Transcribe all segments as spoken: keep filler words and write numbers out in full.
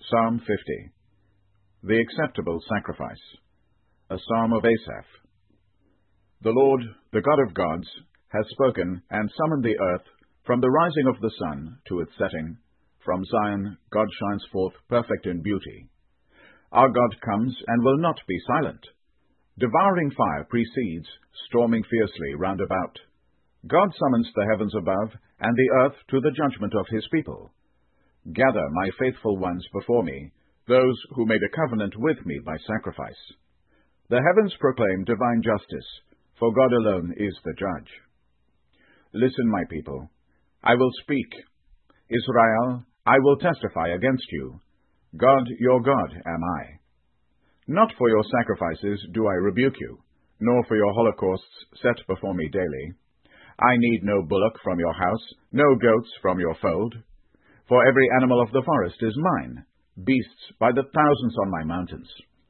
Psalm fifty. The Acceptable Sacrifice. A Psalm of Asaph. The Lord, the God of gods, has spoken and summoned the earth from the rising of the sun to its setting. From Zion God shines forth perfect in beauty. Our God comes and will not be silent. Devouring fire precedes, storming fiercely round about. God summons the heavens above and the earth to the judgment of his people. Gather my faithful ones before me, those who made a covenant with me by sacrifice. The heavens proclaim divine justice, for God alone is the judge. Listen, my people, I will speak. Israel, I will testify against you. God, your God, am I. Not for your sacrifices do I rebuke you, nor for your holocausts set before me daily. I need no bullock from your house, no goats from your fold. For every animal of the forest is mine, beasts by the thousands on my mountains.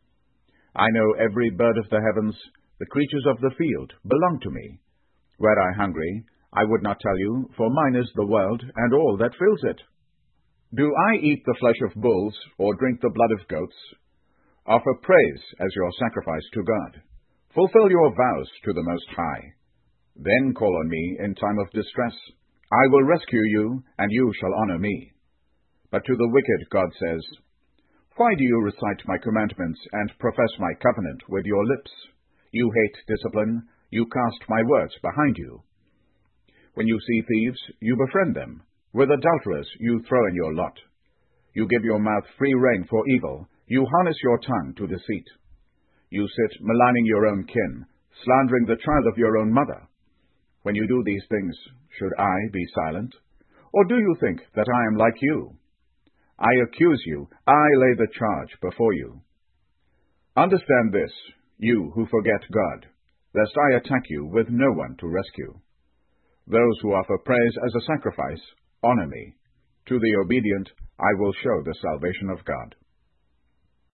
I know every bird of the heavens, the creatures of the field belong to me. Were I hungry, I would not tell you, for mine is the world and all that fills it. Do I eat the flesh of bulls, or drink the blood of goats? Offer praise as your sacrifice to God. Fulfill your vows to the Most High. Then call on me in time of distress. I will rescue you, and you shall honor me. But to the wicked God says, Why do you recite my commandments and profess my covenant with your lips? You hate discipline, you cast my words behind you. When you see thieves, you befriend them. With adulterers you throw in your lot. You give your mouth free rein for evil, you harness your tongue to deceit. You sit maligning your own kin, slandering the child of your own mother. When you do these things, should I be silent? Or do you think that I am like you? I accuse you, I lay the charge before you. Understand this, you who forget God, lest I attack you with no one to rescue. Those who offer praise as a sacrifice honor me. To the obedient I will show the salvation of God.